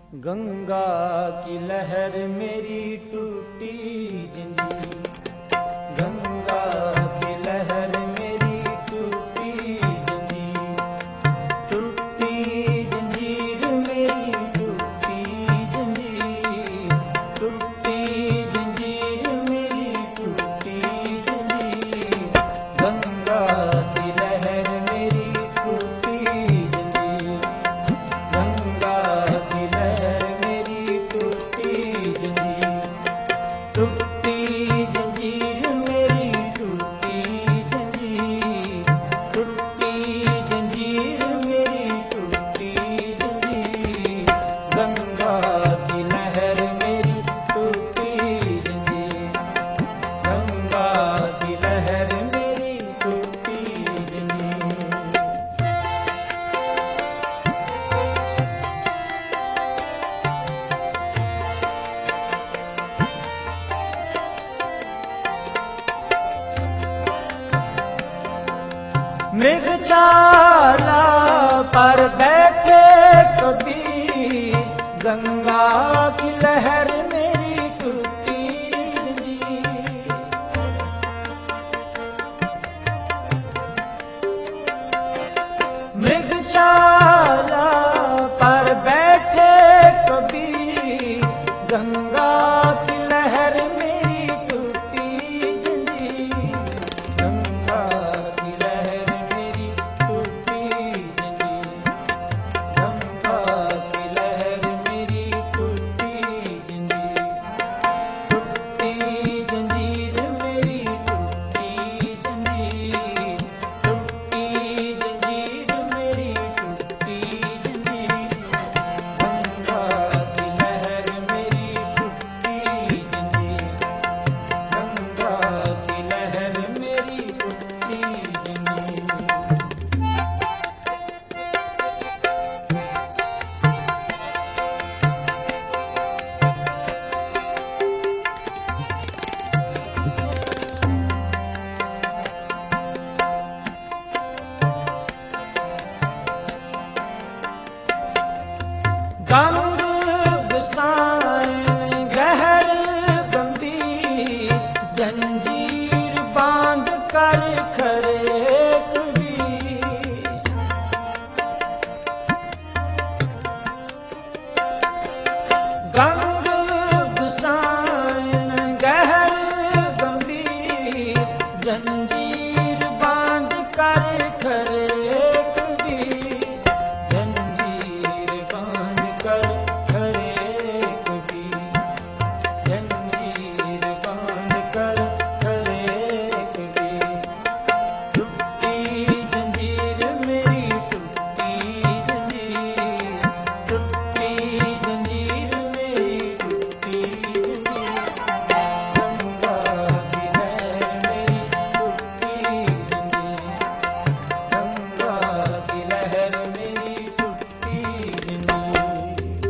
गंगा की लहर मेरी टूटी जंजीर, गंगा की लहर मेरी टूटी जंजीर, टूटी जंजीर मेरी टूटी जंजीर, टूटी जंजीर मेरी टूटी जंजीर, गंगा की लहर मेरी टूटी जंजीर, गंगा की लहर मेरी टूटी जंजीर, टूटी जंजीर मेरी टूटी जंजीर, टूटी जंजीर मेरी टूटी जंजीर, गंगा की लहर मेरी टूटी जंजीर, गंगा की लहर मेरी टूटी जंजीर। मृगशाला पर बैठे कबीर, गंगा की लहर मेरी टूटी जंजीर, मृगशाला पर बैठे कबीर, गंगा की लहर मेरी टूटी जंजीर, गंगा की लहर मेरी टूटी जंजीर, गंगा की लहर मेरी टूटी जंजीर, टूटी जंजीर मेरी टूटी जंजीर, टूटी जंजीर मेरी टूटी जंजीर, गंगा की लहर मेरी टूटी जंजीर, गंगा की लहर मेरी टूटी जंजीर। गंग गुसाइन गहर गंभीर, जंजीर बांध कर खरे कबीर, गंग गुसाइन गहर गंभीर, जंजीर बांध कर खरे कबीर, जंजीर बांध कर खरे कबीर, जंजीर बांध कर खरे कबीर, टूटी जंजीर मेरी टूटी जंजीर, टूटी जंजीर मेरी टूटी जंजीर, गंगा की लहर मेरी टूटी जंजीर, गंगा की लहर मेरी टूटी जंजीर।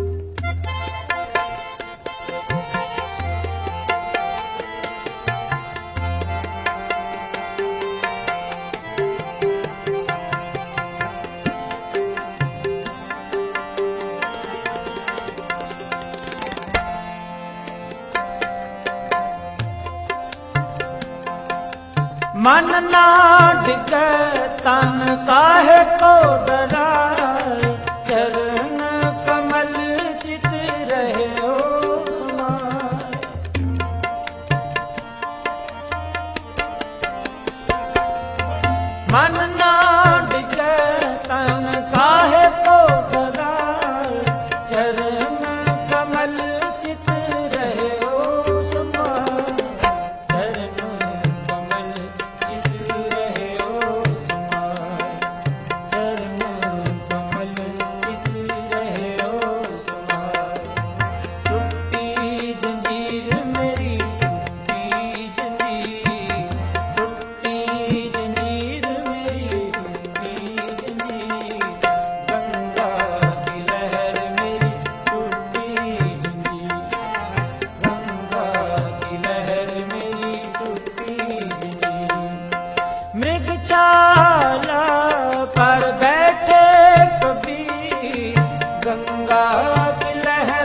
मन ना डिगे तन काहे को डराए, चरण कमल चित रहे हो समाए, मन ना डिगे तन काहे को डराए, चरण कमल चित रहे हो समाए, चरण कमल चित रहे हो समाए, चरण कमल चित रहे हो समाए, टूटी जंजीर मेरी टूटी जंजीर, टूटी जंजीर मेरी टूटी जंजीर, गंगा की लहर मेरी टूटी जंजीर, गंगा की लहर मेरी टूटी जंजीर। मृगशाला पर बैठे कबीर, गंगा की लहर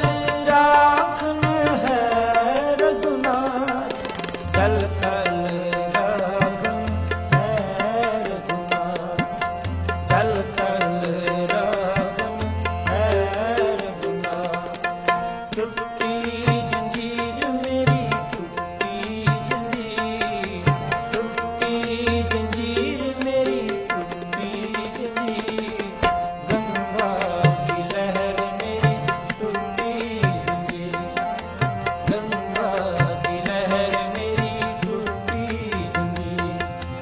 राखन है रघुनाथ, थल थल राखन है रघुनाथ, थल थल राखन है रघुनाथ। टूटी जंजीर मेरी टूटी जंजीर, टूटी जंजीर मेरी टूटी जंजीर, गंगा की लहर मेरी टूटी जंजीर, गंगा की लहर मेरी टूटी जंजीर।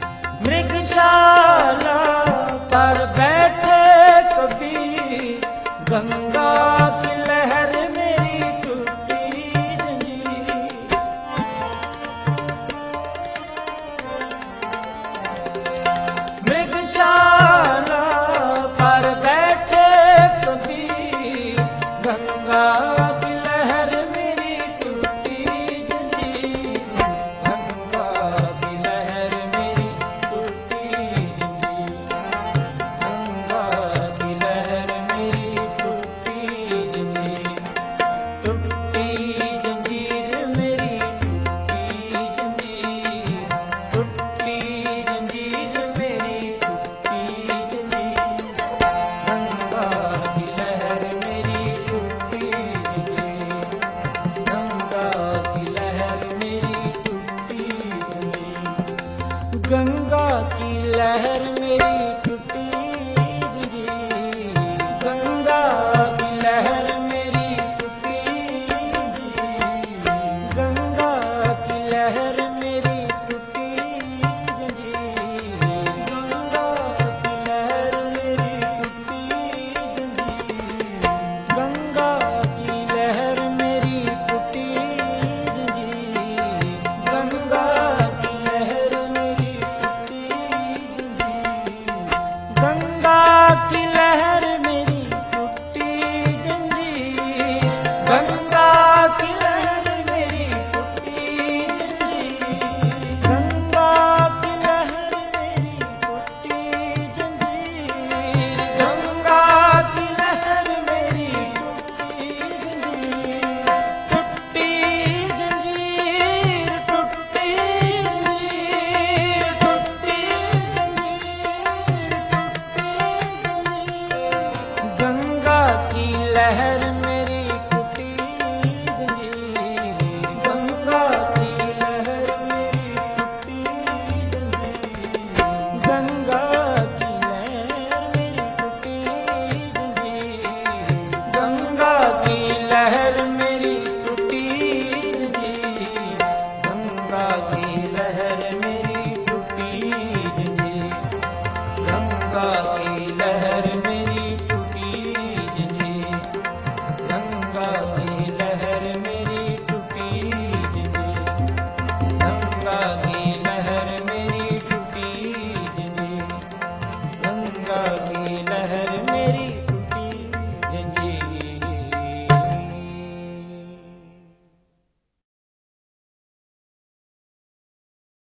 मृगशाला पर बैठे कबीर, गंगा की लहर मेरी टूटी जंजीर। मृगशाला पर बैठे कबीर, गंगा की लहर मेरी टूटी जंजीर, गंगा की लहर मेरी टूटी जंजीर, गंगा की लहर मेरी टूटी जंजीर। टूटी जंजीर मेरी टूटी जंजीर, टूटी जंजीर मेरी टूटी जंजीर, गंगा की लहर मेरी टूटी जंजीर, गंगा की लहर मेरी टूटी जंजीर। गंगा की लहर मेरी टूटी जंजीर, गंगा की लहर मेरी टूटी जंजीर, गंगा की लहर मेरी टूटी जंजीर, गंगा की लहर मेरी टूटी जंजीर, गंगा की लहर मेरी टूटी जंजीर, गंगा की लहर मेरी टूटी जंजीर, गंगा की लहर मेरी टूटी जंजीर, गंगा की लहर मेरी टूटी जंजीर, गंगा की लहर मेरी टूटी जंजीर, गंगा की लहर मेरी टूटी जंजीर। टूटी जंजीर, टूटी जंजीर, टूटी जंजीर, गंगा की लहर मेरी टूटी जंजीर, गंगा की लहर मेरी टूटी जंजीर, गंगा की लहर मेरी टूटी जंजीर, गंगा की लहर मेरी टूटी जंजीर, गंगा की लहर मेरी टूटी जंजीर, गंगा की लहर मेरी टूटी जंजीर, गंगा की लहर मेरी टूटी जंजीर, गंगा की लहर मेरी टूटी जंजीर, गंगा की